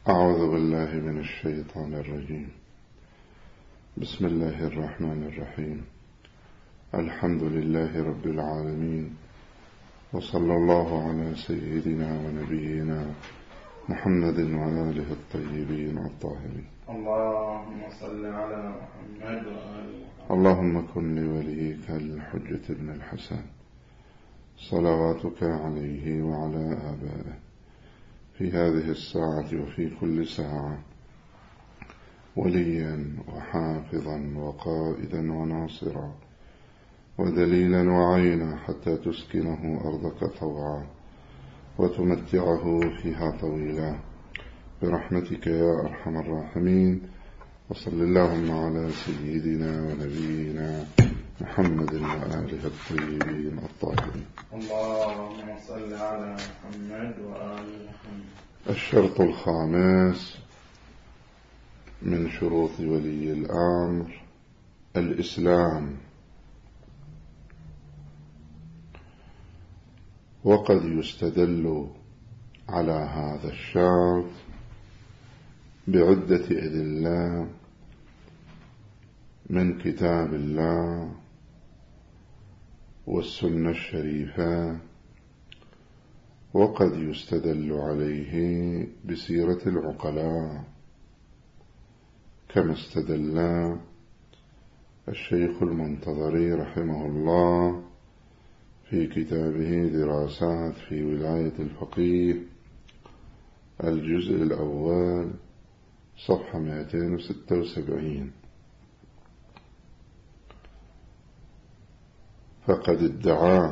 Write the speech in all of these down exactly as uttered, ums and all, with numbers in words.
أعوذ بالله من الشيطان الرجيم. بسم الله الرحمن الرحيم. الحمد لله رب العالمين، وصلى الله على سيدنا ونبينا محمد وآله الطيبين الطاهرين. اللهم صل على محمد وآل محمد. اللهم كن لوليك الحجة بن الحسن صلواتك عليه وعلى آبائه في هذه الساعة وفي كل ساعة وليا وحافظا وقائدا وناصرا ودليلا وعينا، حتى تسكنه أرضك طوعا وتمتعه فيها طويلا برحمتك يا أرحم الراحمين. وصل اللهم على سيدنا ونبينا محمد وآله الطيبين الطاهرين. اللهم صل على محمد وآل محمد. الشرط الخامس من شروط ولي الأمر الإسلام. وقد يستدل على هذا الشرط بعدة أدلة من كتاب الله والسنة الشريفة، وقد يستدل عليه بسيرة العقلاء، كما استدل الشيخ المنتظري رحمه الله في كتابه دراسات في ولاية الفقيه الجزء الأول صفحة مئتين وستة وسبعين. فقد ادعى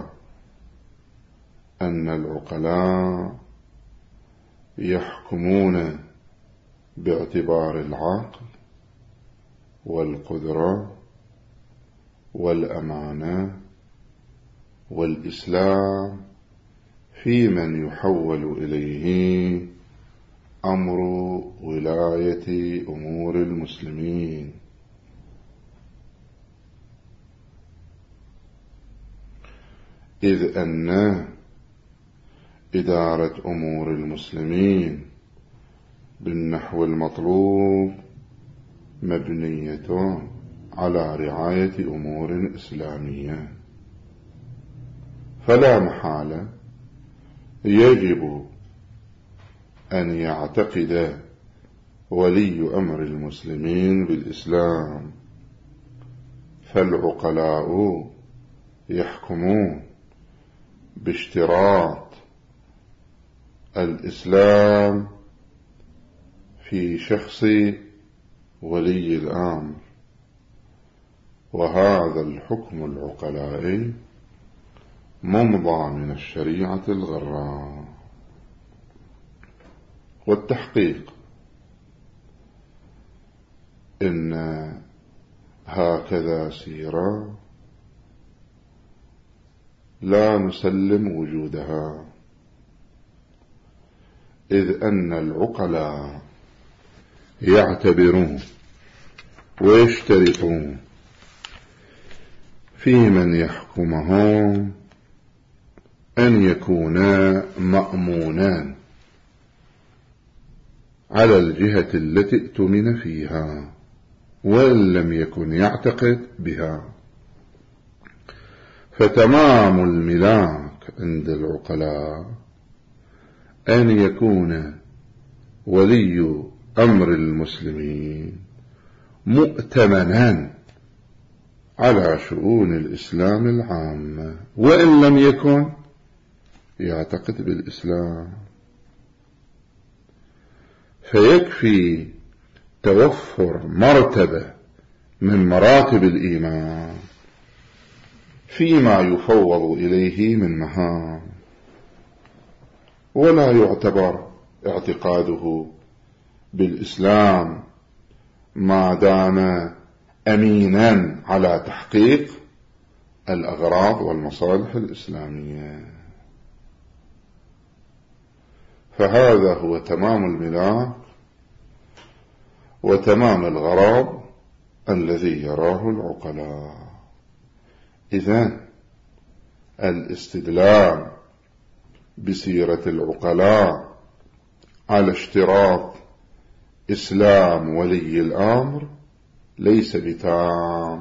أن العقلاء يحكمون باعتبار العقل والقدرة والأمانة والإسلام في من يحول إليه أمر ولاية أمور المسلمين، إذ أن إدارة أمور المسلمين بالنحو المطلوب مبنية على رعاية أمور إسلامية، فلا محالة يجب أن يعتقد ولي أمر المسلمين بالإسلام. فالعقلاء يحكمون باشتراط الإسلام في شخص ولي الأمر، وهذا الحكم العقلائي ممضى من الشريعة الغراء. والتحقيق إن هكذا سيرة لا نسلم وجودها، إذ أن العقلاء يعتبرون ويشترطون في من يحكمهم أن يكونا مأمونان على الجهة التي ائتمن فيها، وإن لم يكن يعتقد بها. فتمام الملاك عند العقلاء أن يكون ولي أمر المسلمين مؤتمنا على شؤون الإسلام العامة، وإن لم يكن يعتقد بالإسلام. فيكفي توفر مرتبة من مراتب الإيمان فيما يفوض إليه من مهام، ولا يعتبر اعتقاده بالإسلام ما دام أمينا على تحقيق الأغراض والمصالح الإسلامية. فهذا هو تمام الملاك وتمام الغرض الذي يراه العقلاء. إذن الاستدلال بسيرة العقلاء على اشتراط إسلام ولي الأمر ليس بتام،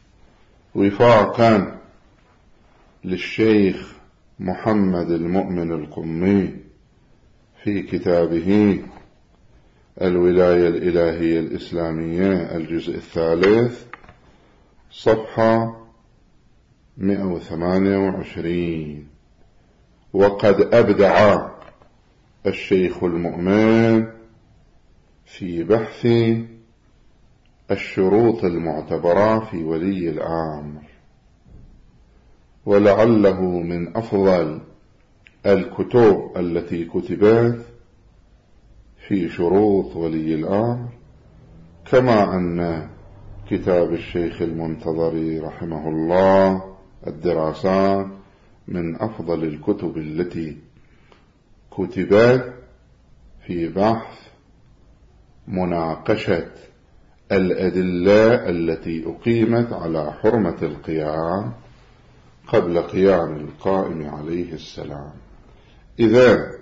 وفاقا للشيخ محمد المؤمن القمي في كتابه الولاية الإلهية الإسلامية الجزء الثالث صفحة مئة وثمانية وعشرين: وقد أبدع الشيخ المؤمن في بحث الشروط المعتبرة في ولي الأمر، ولعله من أفضل الكتب التي كتبت في شروط ولي الأمر، كما أن كتاب الشيخ المنتظري رحمه الله الدراسات من أفضل الكتب التي كتبت في بحث مناقشة الأدلة التي أقيمت على حرمة القيام قبل قيام القائم عليه السلام. إذا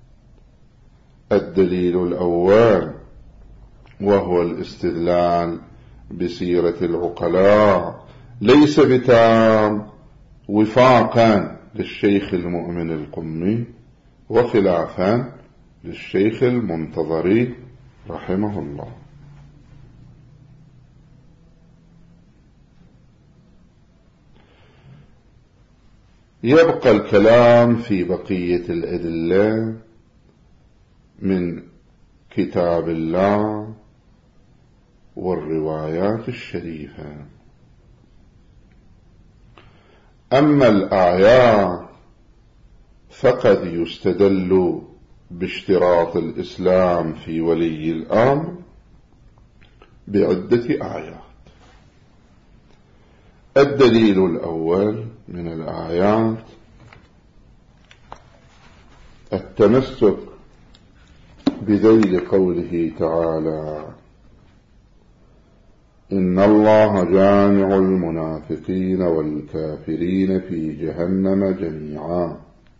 الدليل الأول وهو الاستدلال بسيرة العقلاء ليس بتام، وفاقا للشيخ المؤمن القمي وخلافا للشيخ المنتظري رحمه الله. يبقى الكلام في بقية الأدلة من كتاب الله والروايات الشريفة. أما الآيات فقد يستدل باشتراط الإسلام في ولي الأمر بعدة آيات. الدليل الأول من الآيات التمسك بذيل قوله تعالى: إن الله جامع المنافقين والكافرين في جهنم جميعا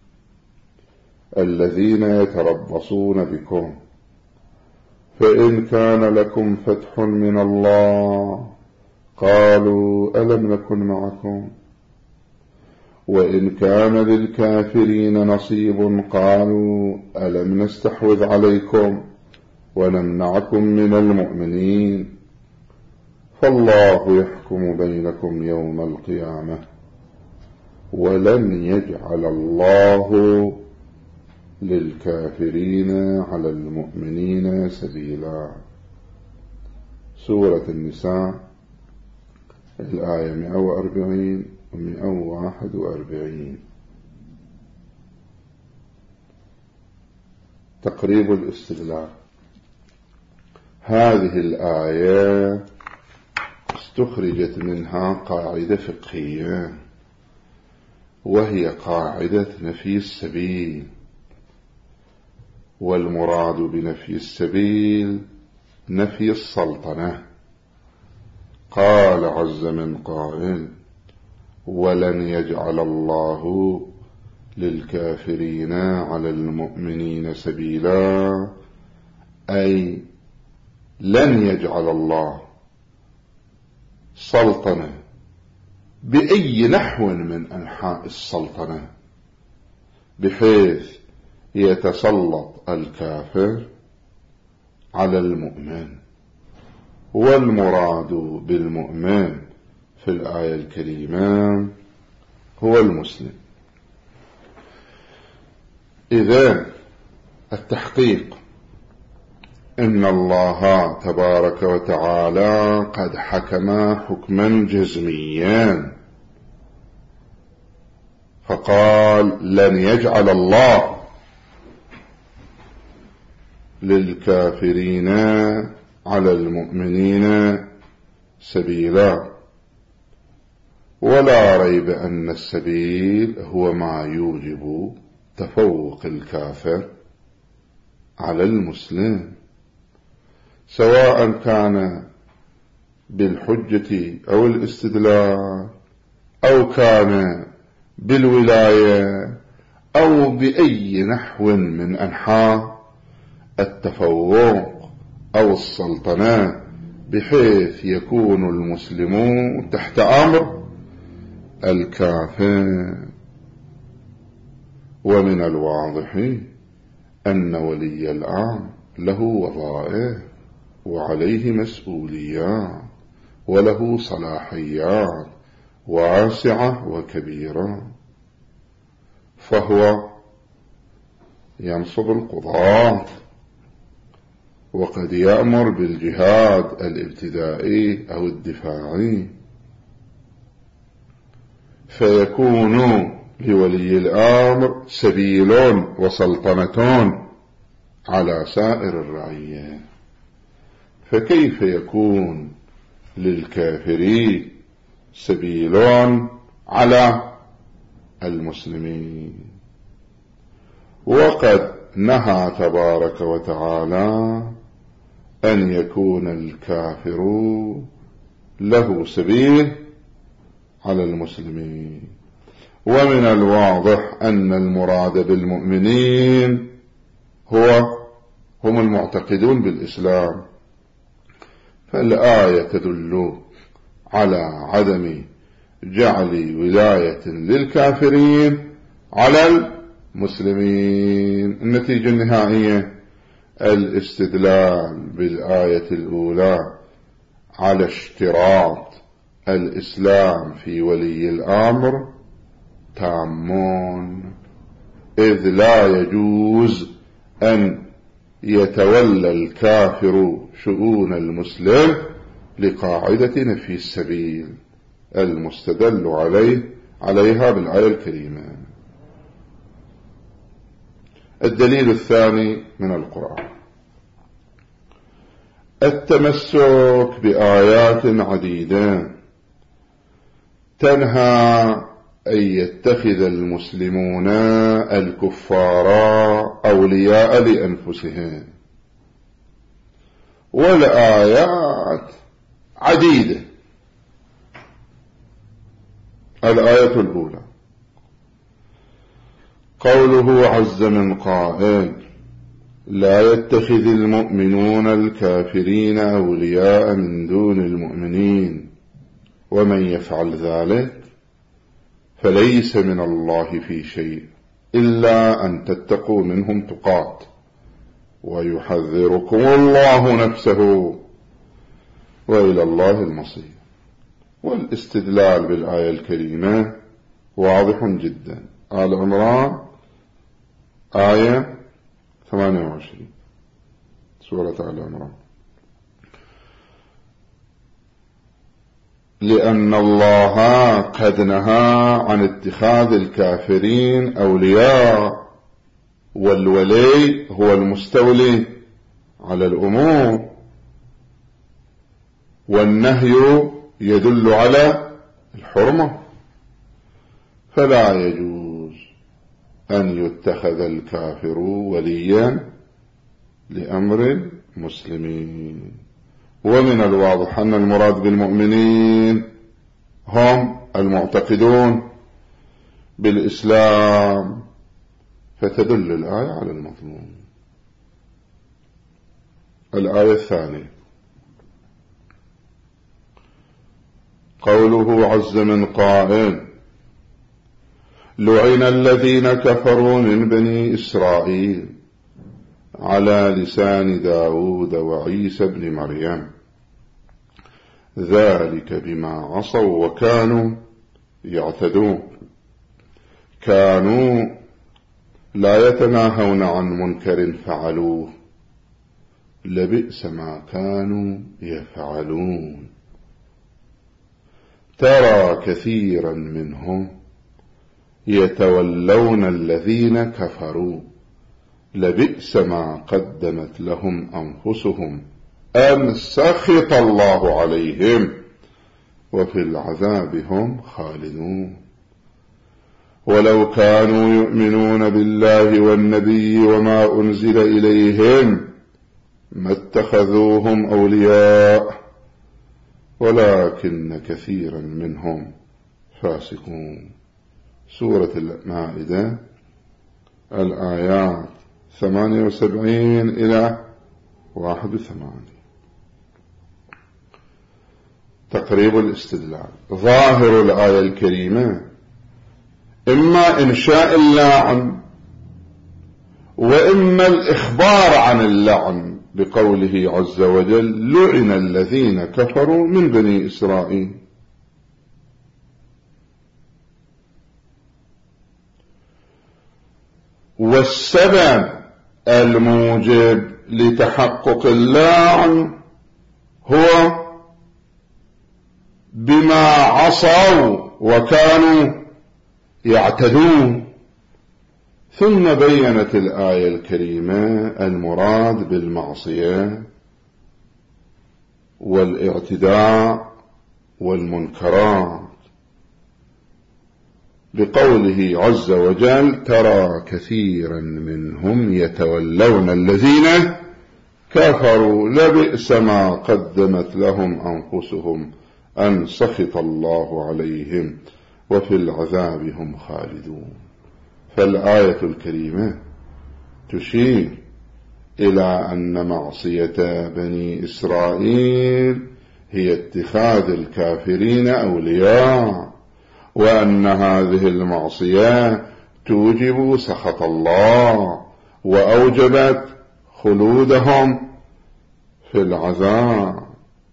الذين يتربصون بكم فإن كان لكم فتح من الله قالوا ألم نكن معكم وإن كان للكافرين نصيب قالوا ألم نستحوذ عليكم ونمنعكم من المؤمنين فالله يحكم بينكم يوم القيامة ولن يجعل الله للكافرين على المؤمنين سبيلا. سورة النساء الآية مئة وأربعين ومئة وواحد وأربعين. تقريب الاستدلال. هذه الآية استخرجت منها قاعدة فقهية، وهي قاعدة نفي السبيل، والمراد بنفي السبيل نفي السلطنة. قال عز من قائل: ولن يجعل الله للكافرين على المؤمنين سبيلا، أي لن يجعل الله سلطنة بأي نحو من أنحاء السلطنة بحيث يتسلط الكافر على المؤمن. والمراد بالمؤمن في الآية الكريمة هو المسلم. إذن التحقيق إن الله تبارك وتعالى قد حكم حكما جزميا، فقال: لن يجعل الله للكافرين على المؤمنين سبيلا. ولا ريب أن السبيل هو ما يوجب تفوق الكافر على المسلم، سواء كان بالحجة أو الاستدلال، أو كان بالولاية، أو بأي نحو من أنحاء التفوق أو السلطنة، بحيث يكون المسلمون تحت أمر الكافر. ومن الواضح أن ولي الأمر له وظائف وعليه مسؤوليات وله صلاحيات واسعة وكبيرة، فهو ينصب القضاة، وقد يأمر بالجهاد الابتدائي أو الدفاعي، فيكون لولي الأمر سبيل وسلطنة على سائر الرعية. فكيف يكون للكافرين سبيل على المسلمين؟ وقد نهى تبارك وتعالى أن يكون الكافر له سبيل على المسلمين. ومن الواضح أن المراد بالمؤمنين هو هم المعتقدون بالإسلام، فالآية تدل على عدم جعل ولاية للكافرين على المسلمين. النتيجة النهائية الاستدلال بالآية الأولى على اشتراط الإسلام في ولي الأمر تامون، إذ لا يجوز أن يتولى الكافر شؤون المسلم لقاعدة نفي السبيل المستدل عليه عليها بالآية الكريمة. الدليل الثاني من القرآن التمسك بآيات عديدة تنهى أن يتخذ المسلمون الكفار أولياء لأنفسهم، والآيات عديدة. الآية الأولى قوله عز من قائل: لا يتخذ المؤمنون الكافرين أولياء من دون المؤمنين ومن يفعل ذلك فليس من الله في شيء إلا أن تتقوا منهم تقاة ويحذركم الله نفسه وإلى الله المصير. والاستدلال بالآية الكريمة واضح جدا. آل عمران آية ثمانية وعشرين، سورة آل عمران: لأن الله قد نهى عن اتخاذ الكافرين أولياء، والولي هو المستولي على الأمور، والنهي يدل على الحرمة، فلا يجوز أن يتخذ الكافر وليا لأمر مسلمين. ومن الواضح أن المراد بالمؤمنين هم المعتقدون بالإسلام، فتدل الآية على المضمون. الآية الثانية قوله عز من قائل: لعن الذين كفروا من بني إسرائيل على لسان داود وعيسى بن مريم ذلك بما عصوا وكانوا يعتدون، كانوا لا يتناهون عن منكر فعلوه لبئس ما كانوا يفعلون. ترى كثيرا منهم يتولون الذين كفروا لبئس ما قدمت لهم أنفسهم أن سخط الله عليهم وفي العذاب هم خالدون. ولو كانوا يؤمنون بالله والنبي وما أنزل إليهم ما اتخذوهم أولياء ولكن كثيرا منهم فاسقون. سورة المائدة الآيات ثمانية وسبعين إلى واحد وثمانين. تقريب الاستدلال. ظاهر الآية الكريمة إما إنشاء اللعن وإما الإخبار عن اللعن بقوله عز وجل لعن الذين كفروا من بني إسرائيل. والسبب الموجب لتحقق اللعن هو بما عصوا وكانوا يعتدون. ثم بينت الآية الكريمة المراد بالمعصية والاعتداء والمنكرات بقوله عز وجل ترى كثيرا منهم يتولون الذين كفروا لبئس ما قدمت لهم أنفسهم أن سخط الله عليهم وفي العذاب هم خالدون. فالآية الكريمة تشير إلى أن معصية بني إسرائيل هي اتخاذ الكافرين أولياء، وأن هذه المعصية توجب سخط الله وأوجبت خلودهم في العذاب.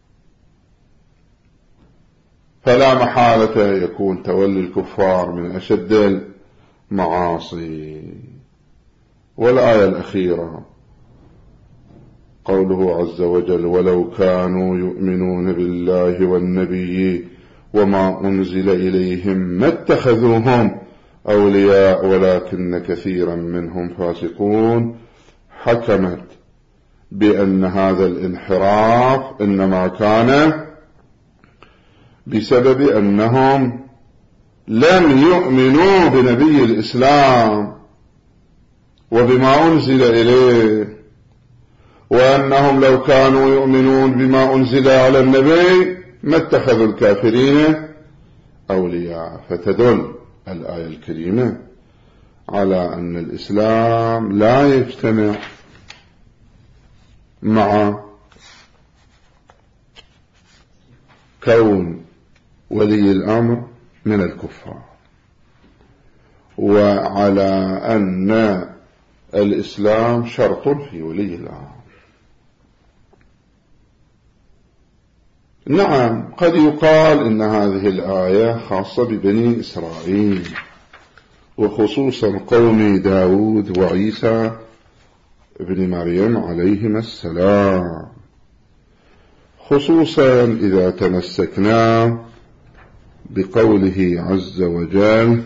فلا محالة يكون تولي الكفار من أشد المعاصي. والآية الأخيرة قوله عز وجل ولو كانوا يؤمنون بالله والنبي وما أنزل إليهم ما اتخذوهم أولياء ولكن كثيرا منهم فاسقون، حكمت بأن هذا الانحراف إنما كان بسبب أنهم لم يؤمنوا بنبي الإسلام وبما أنزل إليه، وأنهم لو كانوا يؤمنون بما أنزل على النبي ما اتخذوا الكافرين أولياء. فتدل الآية الكريمة على أن الإسلام لا يجتمع مع كون ولي الأمر من الكفار، وعلى أن الإسلام شرط في ولي الأمر. نعم قد يقال إن هذه الآية خاصة ببني إسرائيل وخصوصا قوم داود وعيسى ابن مريم عليهما السلام، خصوصا إذا تمسكنا بقوله عز وجل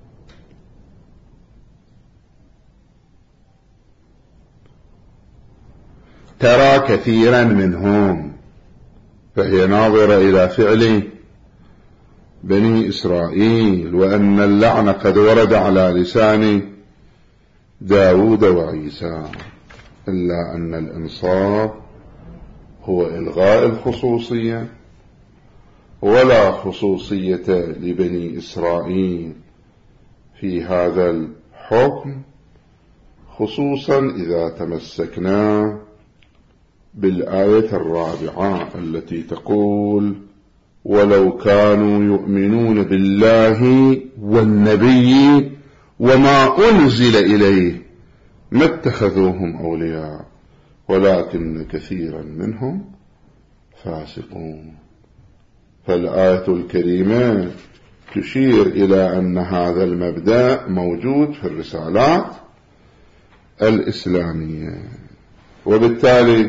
ترى كثيرا منهم، فهي ناظرة إلى فعل بني إسرائيل، وأن اللعن قد ورد على لسان داود وعيسى، إلا أن الإنصاف هو إلغاء الخصوصية، ولا خصوصية لبني إسرائيل في هذا الحكم، خصوصا إذا تمسكنا بالآية الرابعة التي تقول ولو كانوا يؤمنون بالله والنبي وما أنزل إليه ما اتخذوهم أولياء ولكن كثيرا منهم فاسقون. فالآية الكريمة تشير إلى أن هذا المبدأ موجود في الرسالات الإسلامية. وبالتالي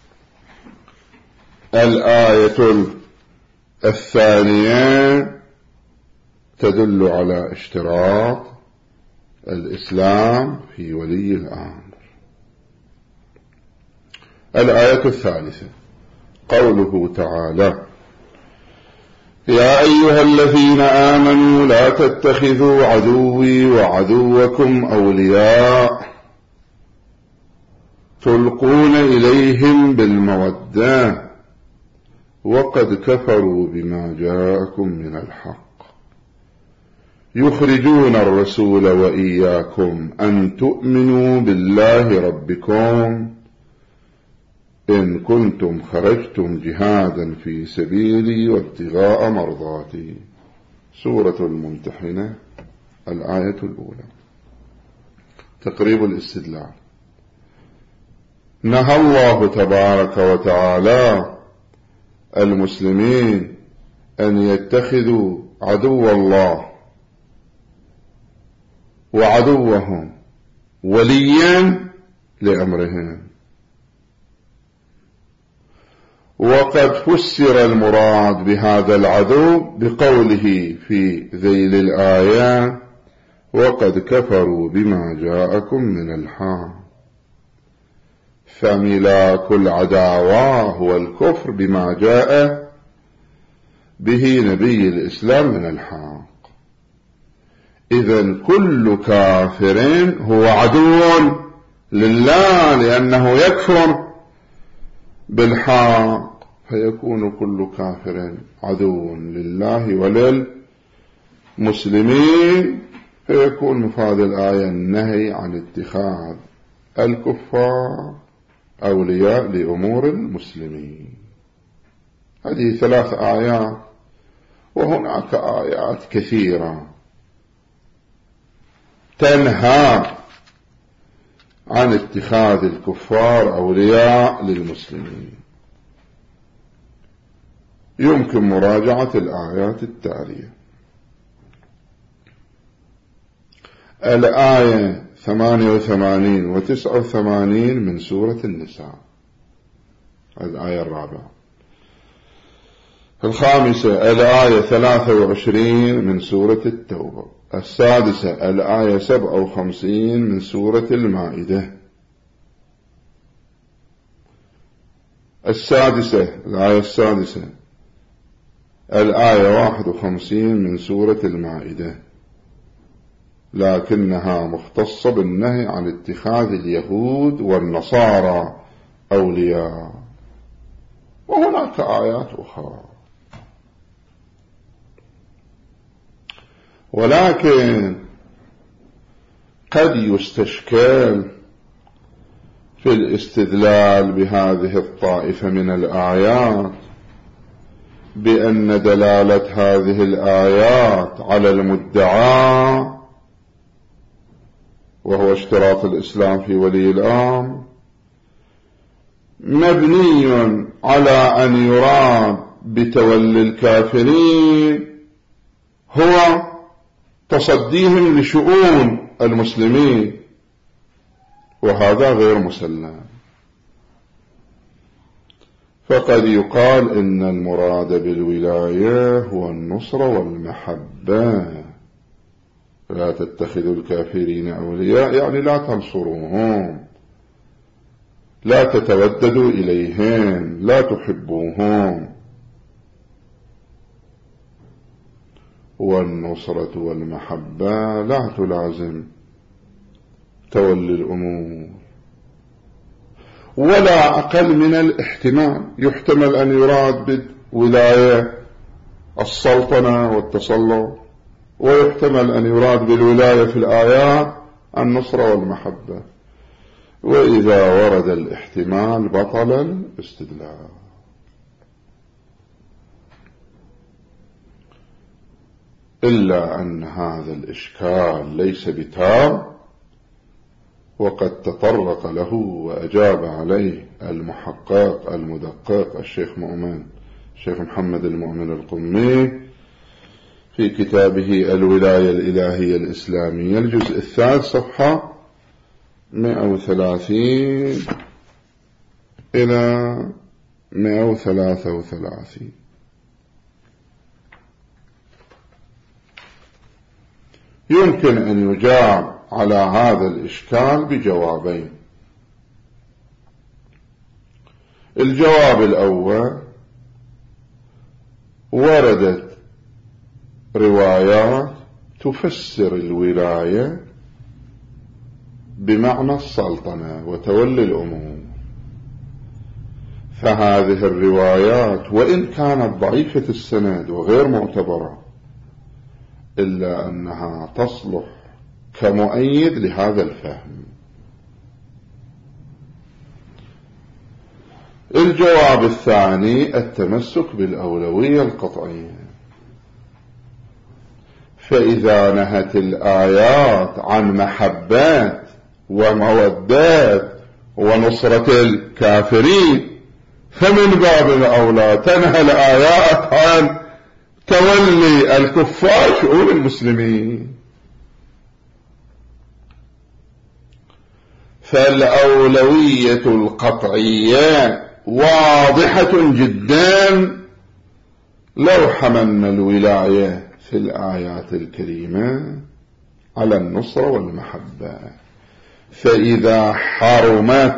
الآية الثانية تدل على اشتراط الإسلام في ولي الأمر. الآية الثالثة قوله تعالى يا أيها الذين آمنوا لا تتخذوا عدوي وعدوكم أولياء تلقون إليهم بالمودة وقد كفروا بما جاءكم من الحق يخرجون الرسول وإياكم أن تؤمنوا بالله ربكم إن كنتم خرجتم جهادا في سبيلي وابتغاء مرضاتي. سورة الممتحنة الآية الأولى. تقريب الاستدلال. نهى الله تبارك وتعالى المسلمين أن يتخذوا عدو الله وعدوهم وليا لأمرهم، وقد فسر المراد بهذا العدو بقوله في ذيل الآية: وقد كفروا بما جاءكم من الحق. فملاك العداوة هو الكفر بما جاء به نبي الإسلام من الحق. إذن كل كافر هو عدو لله، لأنه يكفر بالحق، فيكون كل كافر عدو لله وللمسلمين. فيكون مفاد الآية النهي عن اتخاذ الكفار أولياء لأمور المسلمين. هذه ثلاث آيات، وهناك آيات كثيرة تنهى عن اتخاذ الكفار أولياء للمسلمين. يمكن مراجعة الآيات التالية: الآية ثمانية وثمانين وتسعة وثمانين من سورة النساء، الآية الرابعة. الخامسة الآية ثلاثة وعشرين من سورة التوبة. السادسة الآية سبعة وخمسين من سورة المائدة. السادسة الآية السادسة الآية واحد وخمسين من سورة المائدة، لكنها مختصة بالنهي عن اتخاذ اليهود والنصارى أولياء، وهناك آيات أخرى. ولكن قد يستشكل في الاستدلال بهذه الطائفة من الآيات بأن دلالة هذه الآيات على المدعى، وهو اشتراط الإسلام في ولي الأمر، مبني على أن يراد بتولي الكافرين هو تصديهم لشؤون المسلمين، وهذا غير مسلم. فقد يقال إن المراد بالولاية هو النصرة والمحبة. لا تتخذوا الكافرين أولياء، يعني لا تنصروهم، لا تتوددوا إليهم، لا تحبوهم. والنصرة والمحبة لا تلازم تولي الأمور، ولا أقل من الاحتمال. يحتمل أن يراد بالولاية السلطنة والتسلط، ويحتمل أن يراد بالولاية في الآيات النصرة والمحبة، وإذا ورد الاحتمال بطل الاستدلال. إلا أن هذا الإشكال ليس بتام، وقد تطرق له وأجاب عليه المحقق المدقق الشيخ مؤمن الشيخ محمد المؤمن القمي في كتابه الولاية الإلهية الإسلامية الجزء الثالث صفحة مئة وثلاثين إلى مئة وثلاثة وثلاثين. يمكن أن يجاب على هذا الإشكال بجوابين. الجواب الأول: وردت روايات تفسر الولاية بمعنى السلطنة وتولي الأمور، فهذه الروايات وإن كانت ضعيفة السند وغير معتبرة، إلا أنها تصلح كمؤيد لهذا الفهم. الجواب الثاني التمسك بالأولوية القطعية. فإذا نهت الآيات عن محبات ومودات ونصرة الكافرين فمن باب الأولى تنهى الآيات عن تولي الكفار شؤون المسلمين. فالأولوية القطعية واضحة جدا لو حملنا الولاية في الآيات الكريمة على النصرة والمحبة. فإذا حرمت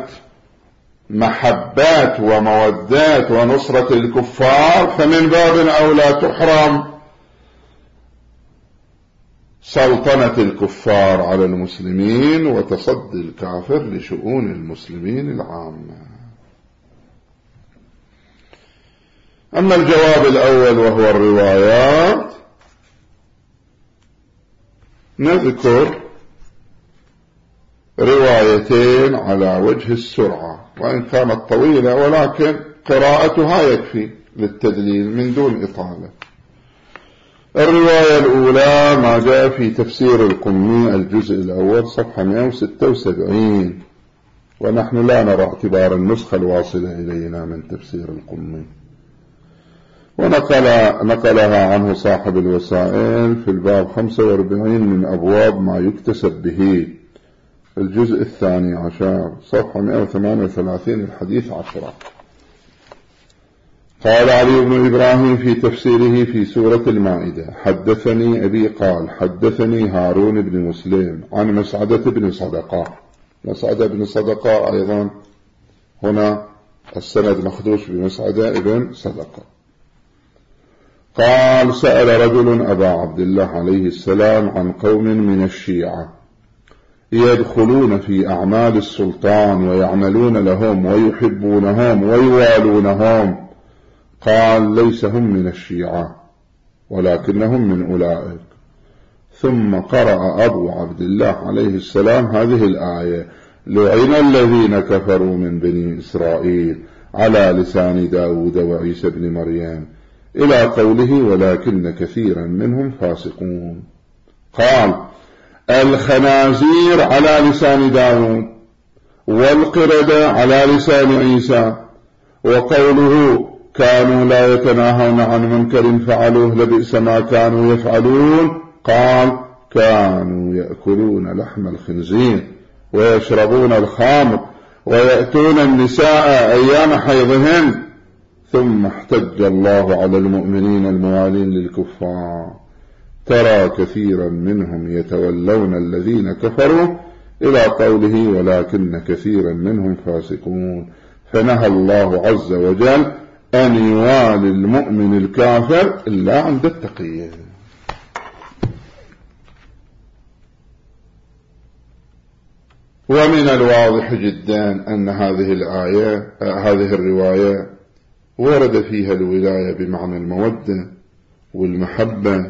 محبات ومودات ونصرة الكفار فمن باب أولى تحرم سلطنة الكفار على المسلمين وتصدي الكافر لشؤون المسلمين العامة. أما الجواب الأول وهو الروايات نذكر روايتين على وجه السرعة وإن كانت طويلة ولكن قراءتها يكفي للتدليل من دون إطالة. الرواية الأولى ما جاء في تفسير القمي الجزء الأول صفحة مئة وستة وسبعين، ونحن لا نرى اعتبار النسخة الواصلة إلينا من تفسير القمي، ونقل نقلها عنه صاحب الوسائل في الباب خمسة وأربعين من أبواب ما يكتسب به الجزء الثاني عشر صفحة مئة وثمانية وثلاثين الحديث عشرة. قال علي بن إبراهيم في تفسيره في سورة المائدة: حدثني أبي قال حدثني هارون بن مسلم عن مسعدة بن صدقة. مسعدة بن صدقة أيضا هنا السند مخدوش بمسعدة بن صدقة. قال: سأل رجل أبا عبد الله عليه السلام عن قوم من الشيعة يدخلون في أعمال السلطان ويعملون لهم ويحبونهم ويوالونهم. قال: ليس هم من الشيعة ولكنهم من أولئك. ثم قرأ أبو عبد الله عليه السلام هذه الآية: لعن الذين كفروا من بني إسرائيل على لسان داود وعيسى بن مريم إلى قوله: ولكن كثيرا منهم فاسقون. قال: الخنازير على لسان داود والقردة على لسان عيسى، وقوله كانوا لا يتناهون عن منكر فعلوه لبئس ما كانوا يفعلون. قال: كانوا يأكلون لحم الخنزير ويشربون الخمر ويأتون النساء أيام حيضهن. ثم احتج الله على المؤمنين الموالين للكفار: ترى كثيرا منهم يتولون الذين كفروا إلى قوله: ولكن كثيرا منهم فاسقون. فنهى الله عز وجل أن يوالي المؤمن الكافر إلا عند التقية. ومن الواضح جدا أن هذه الآية هذه الرواية ورد فيها الولاية بمعنى المودة والمحبة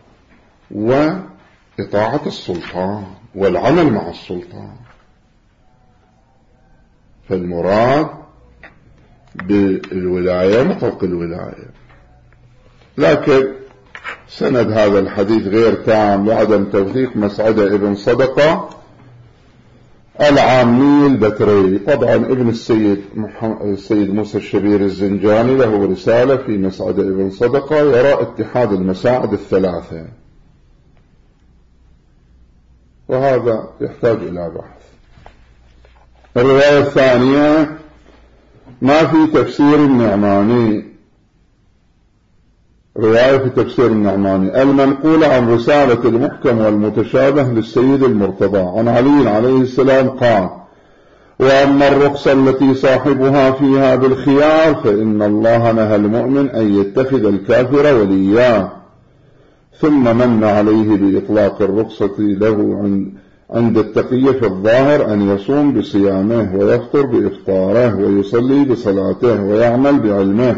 وإطاعة السلطان والعمل مع السلطان. فالمراد بالولاية مطلق الولاية، لكن سند هذا الحديث غير تام لعدم توثيق مسعدة ابن صدقة العامي البتري. طبعا ابن السيد السيد موسى الشبير الزنجاني له رسالة في مسعدة ابن صدقة يرى اتحاد المساعد الثلاثة، وهذا يحتاج إلى بحث. الرواية الثانية ما في تفسير النعماني، رواية في تفسير النعماني المنقولة عن رسالة المحكم والمتشابه للسيد المرتضى عن علي عليه السلام قال: وأما الرخصة التي صاحبها فيها بالخيار فإن الله نهى المؤمن أن يتخذ الكافر وليا. ثم من عليه بإطلاق الرخصة له عند التقية في الظاهر أن يصوم بصيامه ويفطر بإفطاره ويصلي بصلاته ويعمل بعلمه،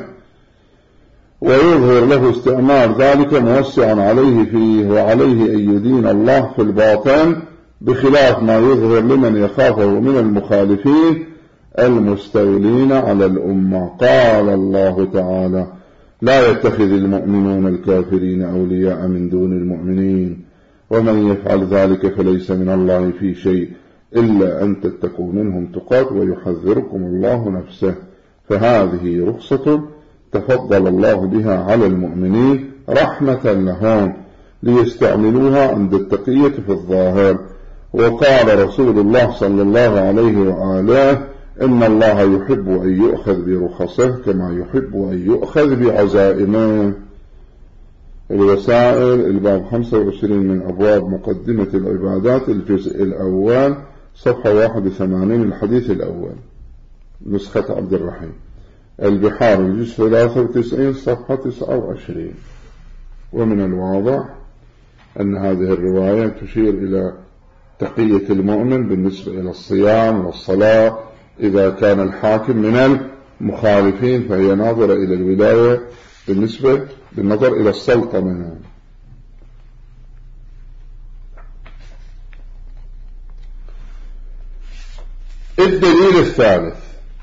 ويظهر له استعمال ذلك موسعا عليه فيه، وعليه أن يدين الله في الباطن بخلاف ما يظهر لمن يخافه من المخالفين المستولين على الأمة. قال الله تعالى: لا يتخذ المؤمنون الكافرين أولياء من دون المؤمنين ومن يفعل ذلك فليس من الله في شيء إلا أن تتقوا منهم تقات ويحذركم الله نفسه. فهذه رخصة تفضل الله بها على المؤمنين رحمة لهم ليستعملوها عند التقية في الظاهر. وقال رسول الله صلى الله عليه وآله: إن الله يحب أن يؤخذ برخصه كما يحب أن يؤخذ بعزائمه. الوسائل الباب خمسة وعشرين من أبواب مقدمة العبادات الجزء الأول صفحة واحد وثمانين الحديث الأول نسخة عبد الرحيم. البحار الجزء ثلاثة وتسعين صفحة تسعة وعشرين. ومن الواضح أن هذه الرواية تشير إلى تقية المؤمن بالنسبة إلى الصيام والصلاة إذا كان الحاكم من المخالفين، فهي ناظرة إلى الولاية بالنسبة بالنظر إلى السلطة منهم. الدليل الثالث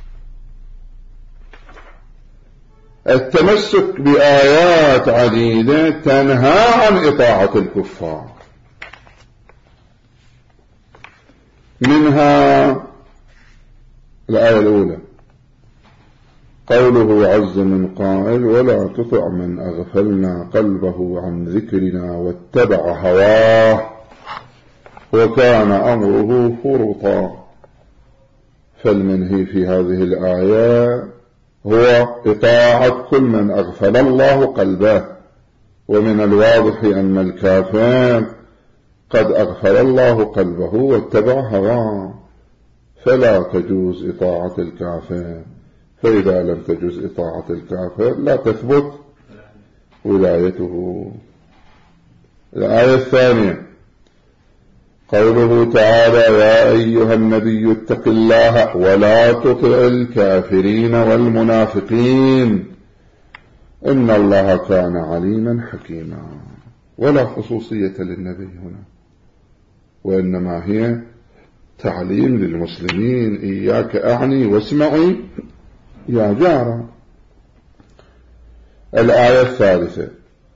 التمسك بآيات عديدة تنهى عن إطاعة الكفار. منها الآية الأولى قوله عز من قائل: ولا تطع من أغفلنا قلبه عن ذكرنا واتبع هواه وكان أمره فرطا. فالمنهي في هذه الآية هو إطاعة كل من أغفل الله قلبه. ومن الواضح أن الكافر قد أغفل الله قلبه واتبع هواه، فلا تجوز إطاعة الكافر. فإذا لم تجوز إطاعة الكافر لا تثبت ولايته. الآية الثانية قوله تعالى: يا أيها النبي اتق الله ولا تطع الكافرين والمنافقين إن الله كان عليما حكيما. ولا خصوصية للنبي هنا، وإنما هي تعليم للمسلمين: إياك أعني واسمعي يا جارة. الآية الثالثة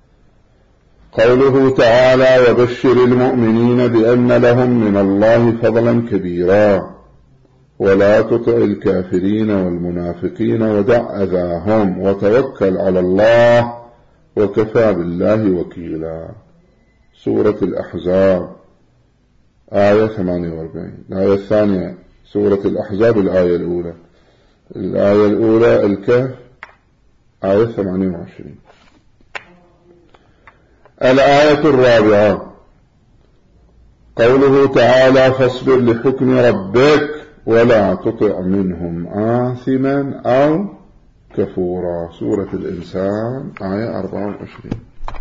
قوله تعالى: وبشر المؤمنين بأن لهم من الله فضلا كبيرا ولا تطع الكافرين والمنافقين ودع أذاهم وتوكل على الله وكفى بالله وكيلا. سورة الأحزاب آية ثمانية وأربعين. الآية الثانية سورة الأحزاب الآية الأولى. الآية الأولى الكهف آية ثمانية وعشرين. الآية الرابعة قوله تعالى: فاصبر لحكم ربك ولا تطع منهم آثما أو كفورا. سورة الإنسان آية أربعة وعشرين.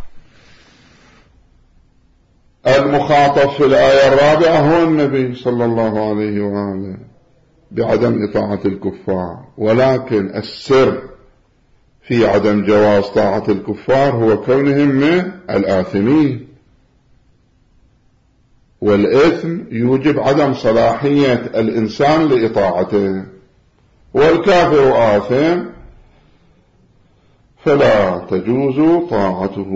المخاطب في الآية الرابعة هو النبي صلى الله عليه وآله بعدم إطاعة الكفار، ولكن السر في عدم جواز طاعة الكفار هو كونهم من الآثمين، والإثم يوجب عدم صلاحية الإنسان لإطاعته، والكافر آثم فلا تجوز طاعته.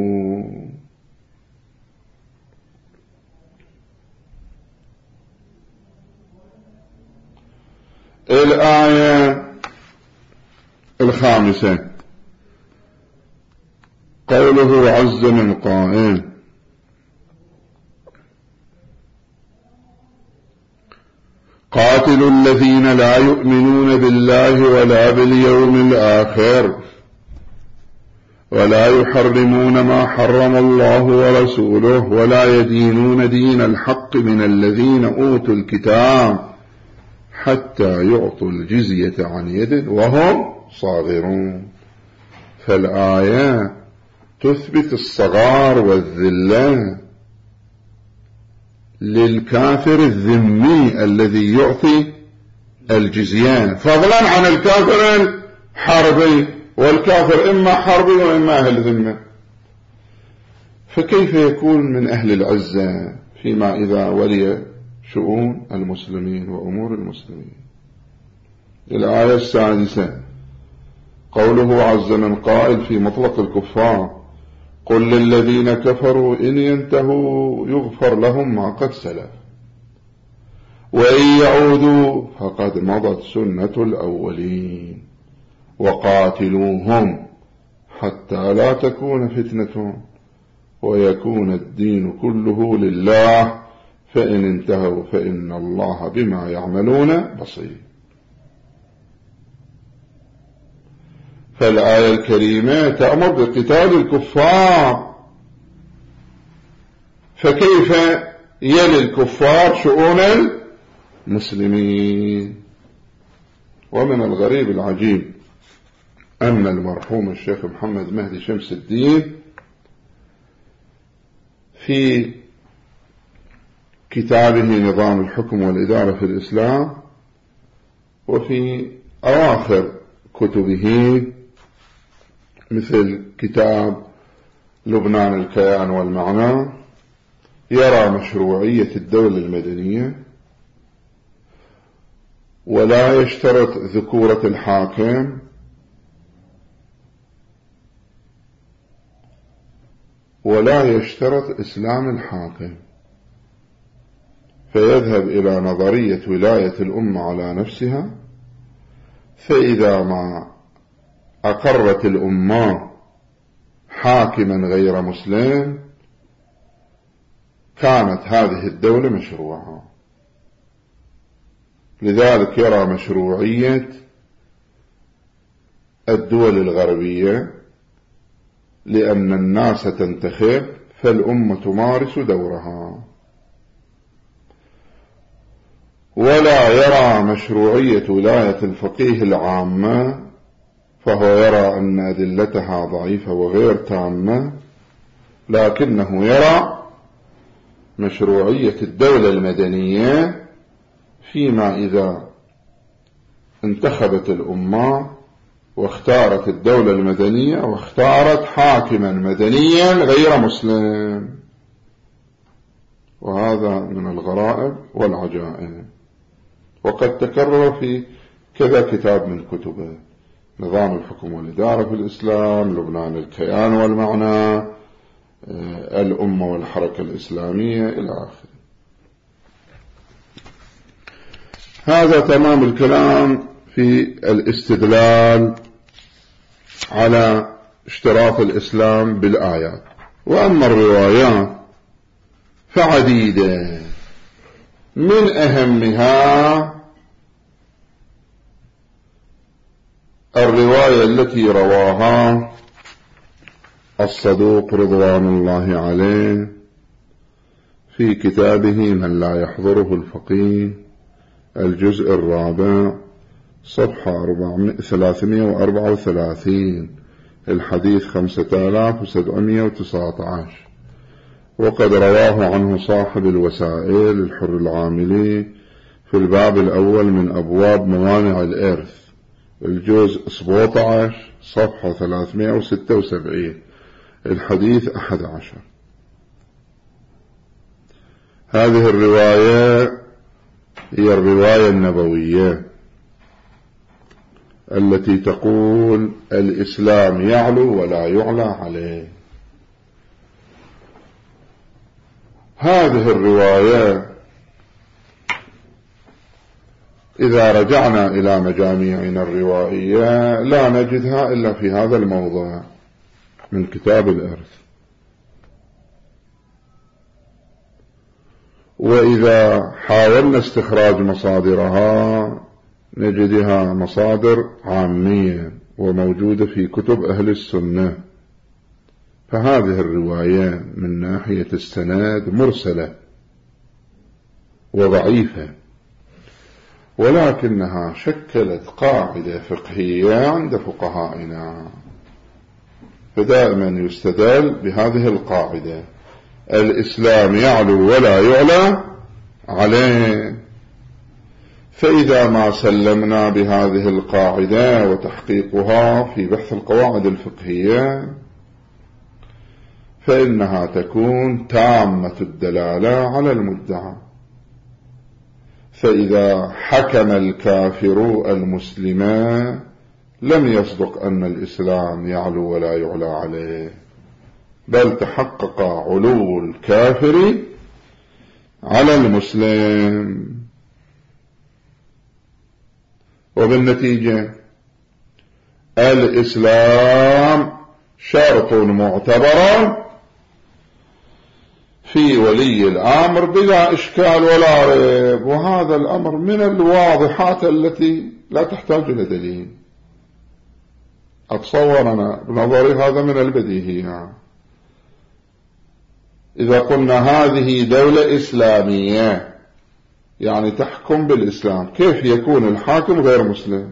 الآية الخامسة قوله عز من قائل: قاتلوا الذين لا يؤمنون بالله ولا باليوم الآخر ولا يحرمون ما حرم الله ورسوله ولا يدينون دين الحق من الذين أوتوا الكتاب حتى يعطوا الجزية عن يد وهم صاغرون. فالآية تثبت الصغار والذلة للكافر الذمي الذي يعطي الجزية، فضلا عن الكافر الحربي، والكافر إما حربي وإما أهل ذمة. فكيف يكون من أهل العزة فيما إذا ولي شؤون المسلمين وأمور المسلمين؟ الآية السادسة قوله عز من قائل في مطلق الكفار قل للذين كفروا إن ينتهوا يغفر لهم ما قد سلف وإن يعودوا فقد مضت سنة الأولين وقاتلوهم حتى لا تكون فتنة ويكون الدين كله لله فإن انتهوا فإن الله بما يعملون بصير. فالآية الكريمة تأمر بقتال الكفار، فكيف يلي الكفار شؤون المسلمين؟ ومن الغريب العجيب أن المرحوم الشيخ محمد مهدي شمس الدين في كتابه نظام الحكم والإدارة في الإسلام وفي أواخر كتبه مثل كتاب لبنان الكيان والمعنى يرى مشروعية الدولة المدنية ولا يشترط ذكورة الحاكم ولا يشترط إسلام الحاكم، فيذهب إلى نظرية ولاية الأمة على نفسها، فإذا ما أقرت الأمة حاكما غير مسلم كانت هذه الدولة مشروعة. لذلك يرى مشروعية الدول الغربية لأن الناس تنتخب فالأمة تمارس دورها، ولا يرى مشروعية ولاية الفقيه العامة، فهو يرى أن أدلتها ضعيفة وغير تامة، لكنه يرى مشروعية الدولة المدنية فيما إذا انتخبت الأمة واختارت الدولة المدنية واختارت حاكما مدنيا غير مسلم. وهذا من الغرائب والعجائب، وقد تكرر في كذا كتاب من كتبه: نظام الحكم والإدارة في الإسلام، لبنان الكيان والمعنى، الأمة والحركة الإسلامية إلى آخره. هذا تمام الكلام في الاستدلال على اشتراط الإسلام بالآيات. وأما الروايات فعديدة، من أهمها الرواية التي رواها الصدوق رضوان الله عليه في كتابه من لا يحضره الفقيه الجزء الرابع صفحة ثلاثمائة وأربعة وثلاثين، الحديث خمسة آلاف وسبعمائة وتسعة عشر. وقد رواه عنه صاحب الوسائل الحر العاملي في الباب الأول من أبواب موانع الإرث، الجزء سبعة عشر صفحة ثلاثمائة وستة وسبعين، الحديث أحد عشر. هذه الرواية هي الرواية النبوية التي تقول الإسلام يعلو ولا يعلى عليه. هذه الرواية إذا رجعنا إلى مجاميعنا الروائية لا نجدها إلا في هذا الموضع من كتاب الإرث. وإذا حاولنا استخراج مصادرها نجدها مصادر عامية وموجودة في كتب أهل السنة. فهذه الرواية من ناحية السند مرسلة وضعيفة، ولكنها شكلت قاعدة فقهية عند فقهائنا، فدائما يستدل بهذه القاعدة: الإسلام يعلو ولا يعلى عليه. فإذا ما سلمنا بهذه القاعدة وتحقيقها في بحث القواعد الفقهية فإنها تكون تامة الدلالة على المدعى. فإذا حكم الكافر المسلم لم يصدق أن الإسلام يعلو ولا يعلى عليه، بل تحقق علو الكافر على المسلم. وبالنتيجة الإسلام شرط معتبر في ولي الأمر بلا إشكال ولا ريب، وهذا الأمر من الواضحات التي لا تحتاج إلى دليل. أتصور أنا بنظري هذا من البديهيات. إذا قلنا هذه دولة إسلامية يعني تحكم بالإسلام، كيف يكون الحاكم غير مسلم؟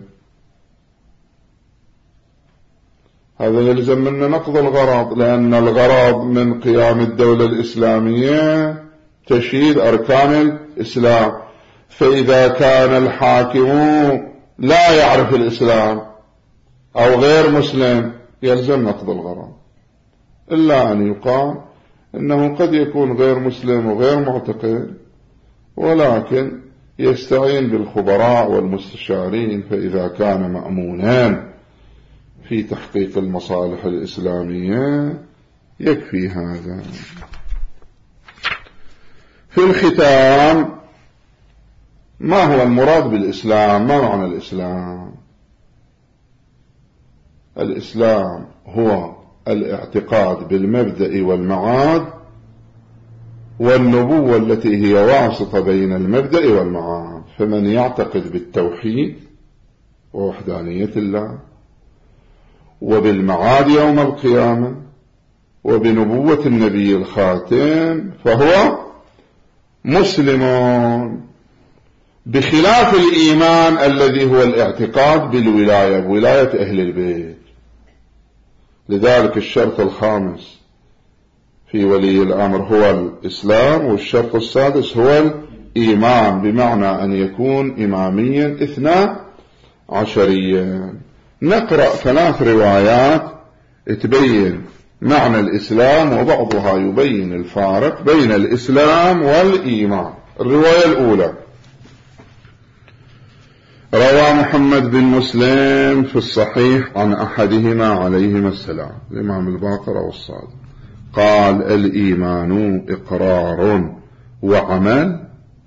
هذا يلزم منا نقض الغرض، لأن الغرض من قيام الدولة الإسلامية تشييد أركان الإسلام. فإذا كان الحاكم لا يعرف الإسلام أو غير مسلم يلزم نقض الغرض، إلا أن يقال إنه قد يكون غير مسلم وغير معتقد، ولكن يستعين بالخبراء والمستشارين، فإذا كان مأمونان في تحقيق المصالح الإسلامية يكفي هذا. في الختام، ما هو المراد بالإسلام؟ ما معنى الإسلام؟ الإسلام هو الاعتقاد بالمبدأ والمعاد والنبوة التي هي واسطة بين المبدأ والمعاد. فمن يعتقد بالتوحيد ووحدانية الله وبالمعاد يوم القيامة وبنبوة النبي الخاتم فهو مسلم، بخلاف الإيمان الذي هو الاعتقاد بالولاية، بولاية أهل البيت. لذلك الشرط الخامس في ولي الأمر هو الإسلام، والشرط السادس هو الإيمان، بمعنى أن يكون إماميا اثنا عشريا. نقرأ ثلاث روايات تبين معنى الإسلام، وبعضها يبين الفارق بين الإسلام والإيمان. الرواية الأولى: روى محمد بن مسلم في الصحيح عن أحدهما عليهما السلام، الإمام الباقر والصادق، قال: الإيمان إقرار وعمل،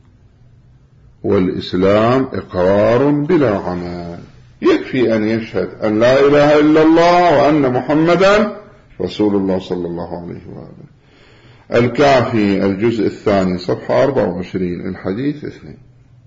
والإسلام إقرار بلا عمل. يكفي أن يشهد أن لا إله إلا الله وأن محمدا رسول الله صلى الله عليه وآله. الكافي الجزء الثاني صفحة أربعة وعشرين، الحديث اثنين.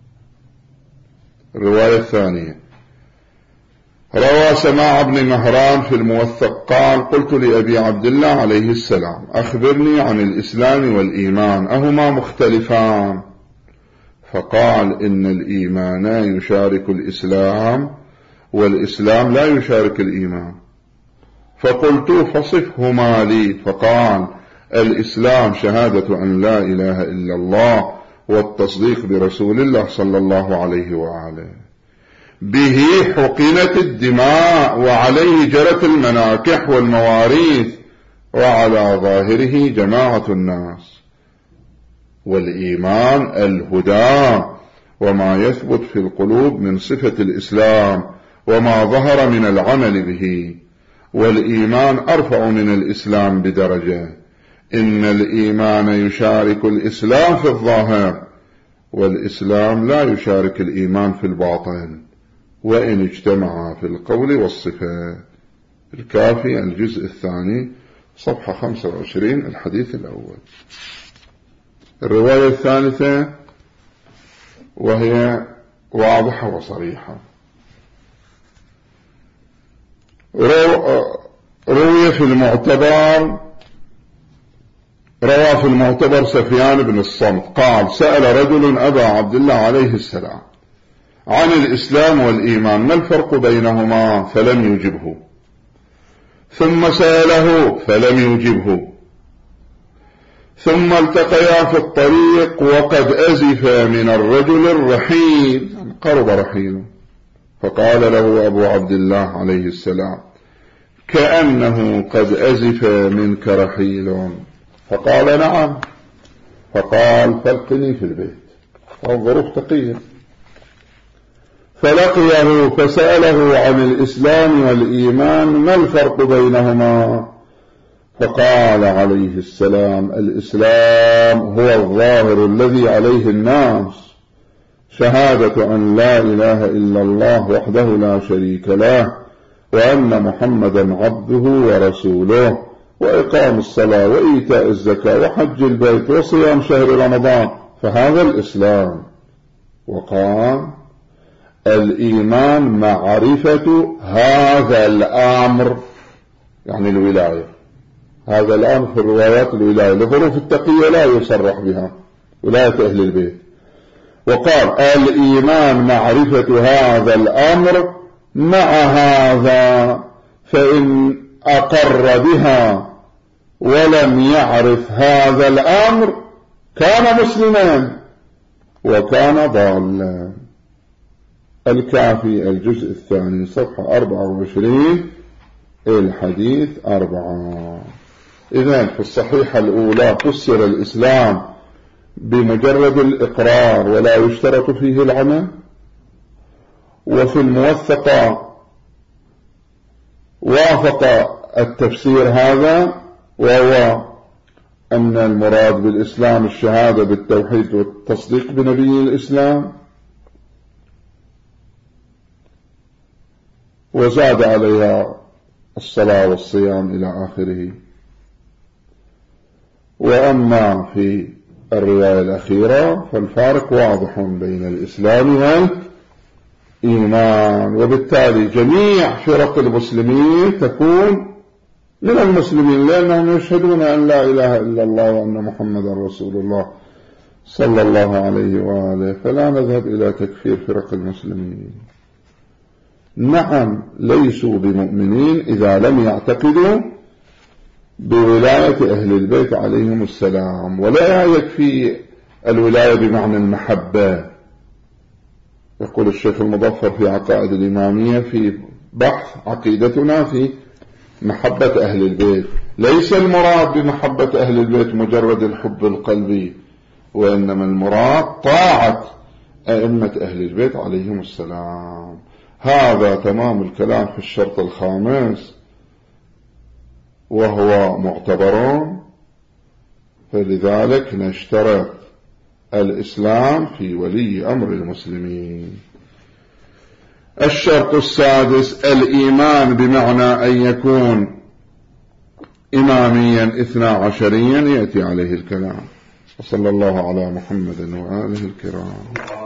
الرواية الثانية: روى سماع بن مهران في الموثق قال: قلت لأبي عبد الله عليه السلام: أخبرني عن الإسلام والإيمان، أهما مختلفان؟ فقال: إن الإيمان يشارك الإسلام، والإسلام لا يشارك الإيمان. فقلت: فصفهما لي. فقال: الإسلام شهادة أن لا إله إلا الله والتصديق برسول الله صلى الله عليه وآله، به حقنت الدماء وعليه جرت المناكح والمواريث وعلى ظاهره جماعة الناس. والإيمان الهدى وما يثبت في القلوب من صفة الإسلام وما ظهر من العمل به. والإيمان أرفع من الإسلام بدرجة، إن الإيمان يشارك الإسلام في الظاهر، والإسلام لا يشارك الإيمان في الباطن، وإن اجتمعا في القول والصفات. الكافي الجزء الثاني صفحة خمسة وعشرين، الحديث الأول. الرواية الثالثة وهي واضحة وصريحة: روي في المعتبر روى في المعتبر سفيان بن الصمت قال: سأل رجل أبا عبد الله عليه السلام عن الإسلام والإيمان ما الفرق بينهما، فلم يجبه، ثم سأله فلم يجبه، ثم التقيا في الطريق وقد أزف من الرجل الرحيل، قرب رحيله، فقال له أبو عبد الله عليه السلام: كأنه قد أزف منك رحيل. فقال: نعم. فقال: فالقني في البيت. الظروف تقية. فلقيه فسأله عن الإسلام والإيمان ما الفرق بينهما؟ فقال عليه السلام: الإسلام هو الظاهر الذي عليه الناس، شهادة أن لا إله إلا الله وحده لا شريك له، وأن محمدا عبده ورسوله، وإقام الصلاة وإيتاء الزكاة وحج البيت وصيام شهر رمضان، فهذا الإسلام. وقال: الإيمان معرفة هذا الأمر، يعني الولاية. هذا الأمر في الروايات الولاية، لظروف التقية لا يصرح بها، ولاية أهل البيت. وقال: الإيمان معرفة هذا الأمر مع هذا، فإن أقر بها ولم يعرف هذا الأمر كان مسلما وكان ضالا. الكافي الجزء الثاني صفحة أربعة وعشرين الحديث أربعة. إذن في الصحيحة الأولى فسر الإسلام بمجرد الإقرار ولا يشترط فيه العمل، وفي الموثقة وافق التفسير هذا، وهو أن المراد بالإسلام الشهادة بالتوحيد والتصديق بنبي الإسلام، وزاد عليها الصلاة والصيام إلى آخره. وأما في الرواية الأخيرة فالفارق واضح بين الإسلام والإيمان، وبالتالي جميع فرق المسلمين تكون من المسلمين، لأنهم يشهدون أن لا إله إلا الله وأن محمدا رسول الله صلى الله عليه وآله، فلا نذهب إلى تكفير فرق المسلمين. نعم، ليسوا بمؤمنين إذا لم يعتقدوا بولاية أهل البيت عليهم السلام، ولا يكفي الولاية بمعنى المحبة. يقول الشيخ المظفر في عقائد الإمامية في بحث عقيدتنا في محبة أهل البيت: ليس المراد بمحبة أهل البيت مجرد الحب القلبي، وإنما المراد طاعة أئمة أهل البيت عليهم السلام. هذا تمام الكلام في الشرط الخامس، وهو معتبر، فلذلك نشترط الإسلام في ولي أمر المسلمين. الشرط السادس الإيمان، بمعنى أن يكون إماميا اثنا عشريا، يأتي عليه الكلام. وصلى الله على محمد وآله الكرام.